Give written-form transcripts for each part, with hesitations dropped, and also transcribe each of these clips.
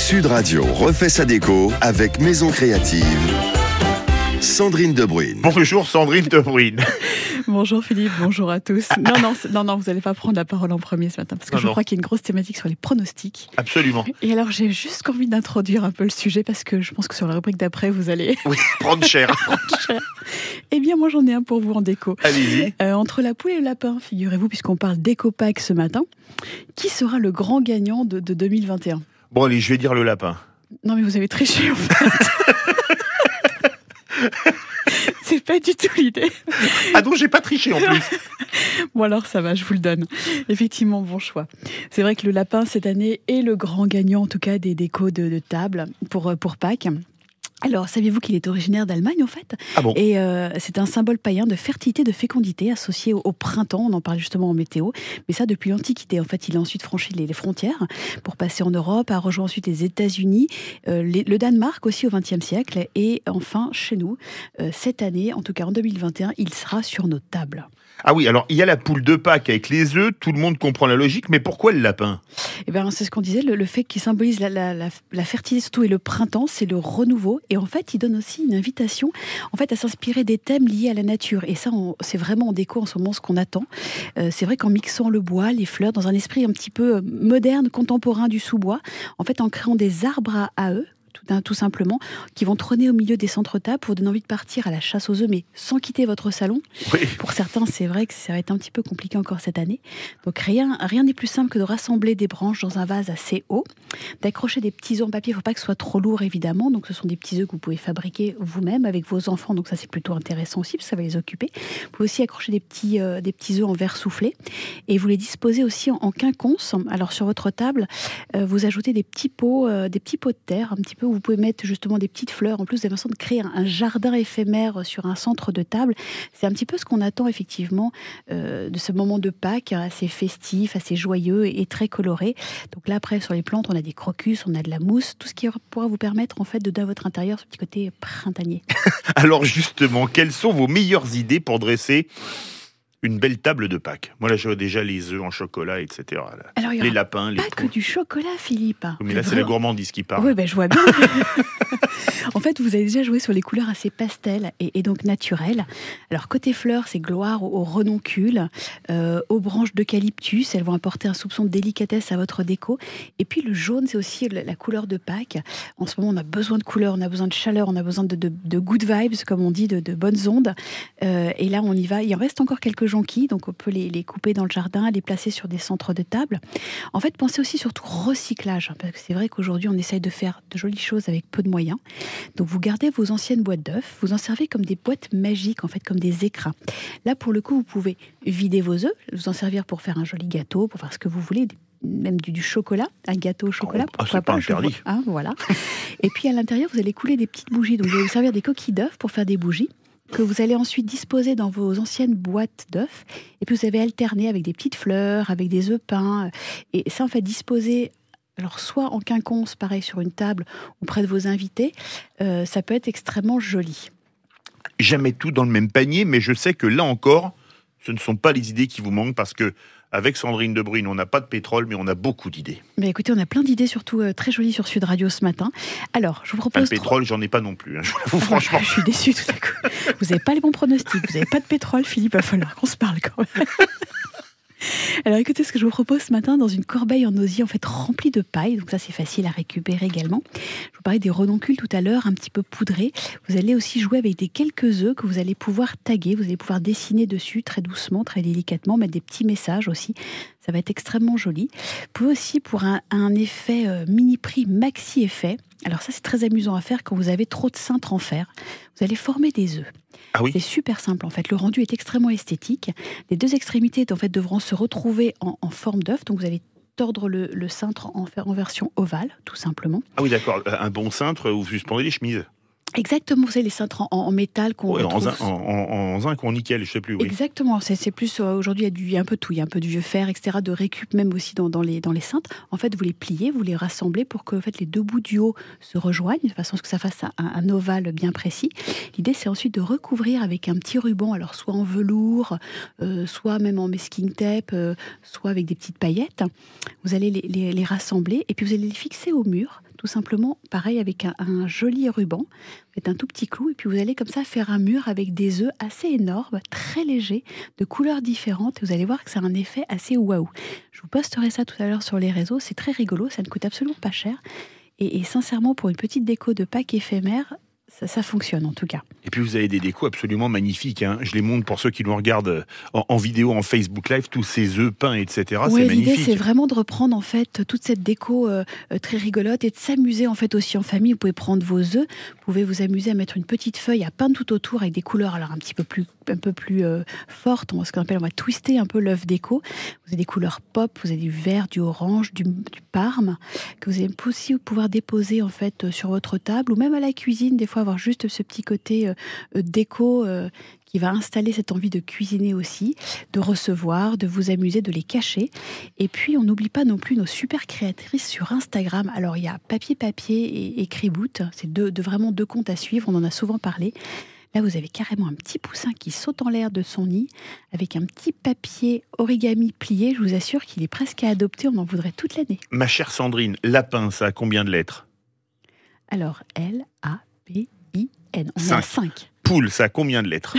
Sud Radio refait sa déco avec Maison Créative. Sandrine Debruyne. Bonjour Sandrine Debruyne. Bonjour Philippe, bonjour à tous. Non, vous n'allez pas prendre la parole en premier ce matin, parce que je crois qu'il y a une grosse thématique sur les pronostics. Absolument. Et alors j'ai juste envie d'introduire un peu le sujet, parce que je pense que sur la rubrique d'après, vous allez... Oui, prendre cher. Eh bien moi j'en ai un pour vous en déco. Allez-y. Entre la poule et le lapin, figurez-vous, puisqu'on parle d'éco-pack ce matin, qui sera le grand gagnant de 2021 ? Bon allez, je vais dire le lapin. Non mais vous avez triché en fait. C'est pas du tout l'idée. Ah donc j'ai pas triché en plus. Bon alors ça va, je vous le donne. Effectivement, bon choix. C'est vrai que le lapin cette année est le grand gagnant en tout cas des décos de table pour Pâques. Alors, saviez-vous qu'il est originaire d'Allemagne, en fait ? Ah bon ? Et c'est un symbole païen de fertilité, de fécondité, associé au printemps. On en parle justement en météo. Mais ça, depuis l'Antiquité. En fait, il a ensuite franchi les frontières pour passer en Europe, a rejoint ensuite les États-Unis, le Danemark aussi au XXe siècle. Et enfin, chez nous, cette année, en tout cas en 2021, il sera sur nos tables. Ah oui, alors il y a la poule de Pâques avec les œufs, tout le monde comprend la logique, mais pourquoi le lapin ? Eh bien, c'est ce qu'on disait, le fait qu'il symbolise la fertilité surtout et le printemps, c'est le renouveau. Et en fait, il donne aussi une invitation en fait, à s'inspirer des thèmes liés à la nature. Et ça, c'est vraiment en déco en ce moment ce qu'on attend. C'est vrai qu'en mixant le bois, les fleurs, dans un esprit un petit peu moderne, contemporain du sous-bois, en fait, en créant des arbres à eux, tout simplement, qui vont trôner au milieu des centres-tables pour donner envie de partir à la chasse aux œufs, mais sans quitter votre salon. Oui. Pour certains, c'est vrai que ça va être un petit peu compliqué encore cette année. Donc rien n'est plus simple que de rassembler des branches dans un vase assez haut, d'accrocher des petits œufs en papier. Il ne faut pas que ce soit trop lourd, évidemment. Donc ce sont des petits œufs que vous pouvez fabriquer vous-même avec vos enfants. Donc ça, c'est plutôt intéressant aussi, parce que ça va les occuper. Vous pouvez aussi accrocher des petits œufs en verre soufflé. Et vous les disposez aussi en quinconce. Alors sur votre table, vous ajoutez des petits pots de terre, un petit peu, où vous pouvez mettre justement des petites fleurs. En plus, vous avez l'impression de créer un jardin éphémère sur un centre de table. C'est un petit peu ce qu'on attend effectivement de ce moment de Pâques, assez festif, assez joyeux et très coloré. Donc là, après, sur les plantes, on a des crocus, on a de la mousse, tout ce qui pourra vous permettre en fait de donner à votre intérieur ce petit côté printanier. Alors justement, quelles sont vos meilleures idées pour dresser une belle table de Pâques ? Moi là, je vois déjà les œufs en chocolat, etc. Là. Alors, il y les aura lapins, les pas que du chocolat, Philippe. Mais là, c'est la gourmandise qui parle. Oui, je vois bien. En fait, vous avez déjà joué sur les couleurs assez pastel et donc naturelles. Alors, côté fleurs, c'est gloire aux renoncules, aux branches d'eucalyptus. Elles vont apporter un soupçon de délicatesse à votre déco. Et puis, le jaune, c'est aussi la couleur de Pâques. En ce moment, on a besoin de couleurs, on a besoin de chaleur, on a besoin de good vibes, comme on dit, de bonnes ondes. Et là, on y va. Il en reste encore quelques jonquilles, donc on peut les couper dans le jardin, les placer sur des centres de table. En fait, pensez aussi surtout recyclage, parce que c'est vrai qu'aujourd'hui, on essaye de faire de jolies choses avec peu de moyens. Donc, vous gardez vos anciennes boîtes d'œufs, vous en servez comme des boîtes magiques, en fait, comme des écrins. Là, pour le coup, vous pouvez vider vos œufs, vous en servir pour faire un joli gâteau, pour faire ce que vous voulez, même du chocolat, un gâteau au chocolat. C'est pas interdit. Voilà. Et puis, à l'intérieur, vous allez couler des petites bougies. Donc, vous allez vous servir des coquilles d'œufs pour faire des bougies, que vous allez ensuite disposer dans vos anciennes boîtes d'œufs. Et puis vous avez alterné avec des petites fleurs, avec des œufs peints. Et ça, en fait, disposer, alors soit en quinconce, pareil, sur une table ou près de vos invités, ça peut être extrêmement joli. Jamais tout dans le même panier, mais je sais que là encore, ce ne sont pas les idées qui vous manquent, parce que avec Sandrine Debruyne, on n'a pas de pétrole, mais on a beaucoup d'idées. Mais écoutez, on a plein d'idées, surtout très jolies sur Sud Radio ce matin. Alors, je vous propose... Le pétrole, j'en ai pas non plus, je vous l'avoue, franchement. Je suis déçue tout à coup. Vous n'avez pas les bons pronostics, vous n'avez pas de pétrole, Philippe, il va falloir qu'on se parle quand même. Alors écoutez, ce que je vous propose ce matin, dans une corbeille en osier en fait remplie de paille, donc ça c'est facile à récupérer également. Je vous parlais des renoncules tout à l'heure, un petit peu poudrés. Vous allez aussi jouer avec des quelques œufs que vous allez pouvoir taguer, vous allez pouvoir dessiner dessus très doucement, très délicatement, mettre des petits messages aussi. Ça va être extrêmement joli. Vous pouvez aussi, pour un effet mini-prix, maxi-effet, alors ça c'est très amusant à faire quand vous avez trop de cintres en fer, vous allez former des œufs. Ah oui. C'est super simple en fait, le rendu est extrêmement esthétique. Les deux extrémités en fait, devront se retrouver en forme d'œuf, donc vous allez tordre le cintre en version ovale, tout simplement. Ah oui, d'accord, un bon cintre où vous suspendez les chemises. Exactement, vous savez, les cintres en métal qu'on retrouve... En zinc ou en nickel, je sais plus. Oui. Exactement, c'est plus, aujourd'hui, il y a un peu de tout, il y a un peu du vieux fer, etc., de récup même aussi dans les cintres. En fait, vous les pliez, vous les rassemblez pour que en fait, les deux bouts du haut se rejoignent, de façon à ce que ça fasse un ovale bien précis. L'idée, c'est ensuite de recouvrir avec un petit ruban, alors soit en velours, soit même en masking tape, soit avec des petites paillettes. Vous allez les rassembler et puis vous allez les fixer au mur, tout simplement, pareil, avec un joli ruban. Vous faites un tout petit clou et puis vous allez comme ça faire un mur avec des œufs assez énormes, très légers, de couleurs différentes. Et vous allez voir que ça a un effet assez waouh. Je vous posterai ça tout à l'heure sur les réseaux. C'est très rigolo, ça ne coûte absolument pas cher. Et sincèrement, pour une petite déco de Pâques éphémère, ça fonctionne en tout cas. Et puis vous avez des décos absolument magnifiques. Je les montre pour ceux qui nous regardent en vidéo, en Facebook Live, tous ces œufs peints, etc. Oui, c'est magnifique. L'idée, c'est vraiment de reprendre en fait toute cette déco très rigolote et de s'amuser en fait aussi en famille. Vous pouvez prendre vos œufs, vous pouvez vous amuser à mettre une petite feuille à peindre tout autour avec des couleurs alors un peu plus fortes. On va twister un peu l'œuf déco. Vous avez des couleurs pop, vous avez du vert, du orange, du parme que vous allez aussi pouvoir déposer en fait sur votre table ou même à la cuisine. Des fois, avoir juste ce petit côté déco qui va installer cette envie de cuisiner aussi, de recevoir, de vous amuser, de les cacher. Et puis, on n'oublie pas non plus nos super créatrices sur Instagram. Alors, il y a Papier et Criboot. C'est vraiment deux comptes à suivre. On en a souvent parlé. Là, vous avez carrément un petit poussin qui saute en l'air de son nid avec un petit papier origami plié. Je vous assure qu'il est presque à adopter. On en voudrait toute l'année. Ma chère Sandrine, lapin, ça a combien de lettres? Alors, L-A-P-I-N. On a 5. Poule, ça a combien de lettres?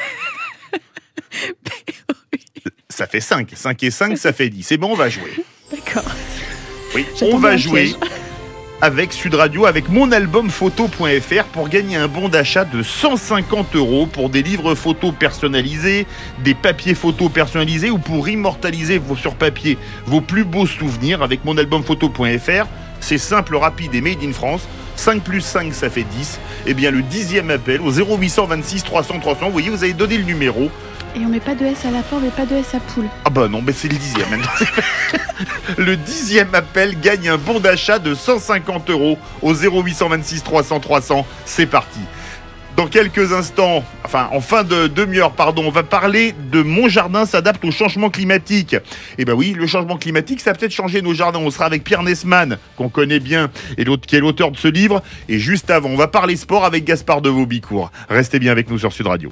Ça fait 5. 5 et 5, ça fait 10. C'est bon, on va jouer. D'accord. Oui, on va jouer avec Sud Radio, avec monalbumphoto.fr pour gagner un bon d'achat de 150 € pour des livres photos personnalisés, des papiers photos personnalisés ou pour immortaliser sur papier vos plus beaux souvenirs avec monalbumphoto.fr. C'est simple, rapide et made in France. 5 plus 5, ça fait 10. Eh bien, le 10e appel au 0826 300 300. Vous voyez, vous avez donné le numéro. Et on met pas de S à lapin, on met pas de S à poule. Ah bah non, mais c'est le 10e maintenant. Le 10e appel gagne un bon d'achat de 150 € au 0826 300 300. C'est parti. Dans quelques instants, en fin de demi-heure, on va parler de Mon jardin s'adapte au changement climatique. Et ben oui, le changement climatique, ça a peut-être changé nos jardins. On sera avec Pierre Nesman, qu'on connaît bien, et qui est l'auteur de ce livre. Et juste avant, on va parler sport avec Gaspard de Vaubicourt. Restez bien avec nous sur Sud Radio.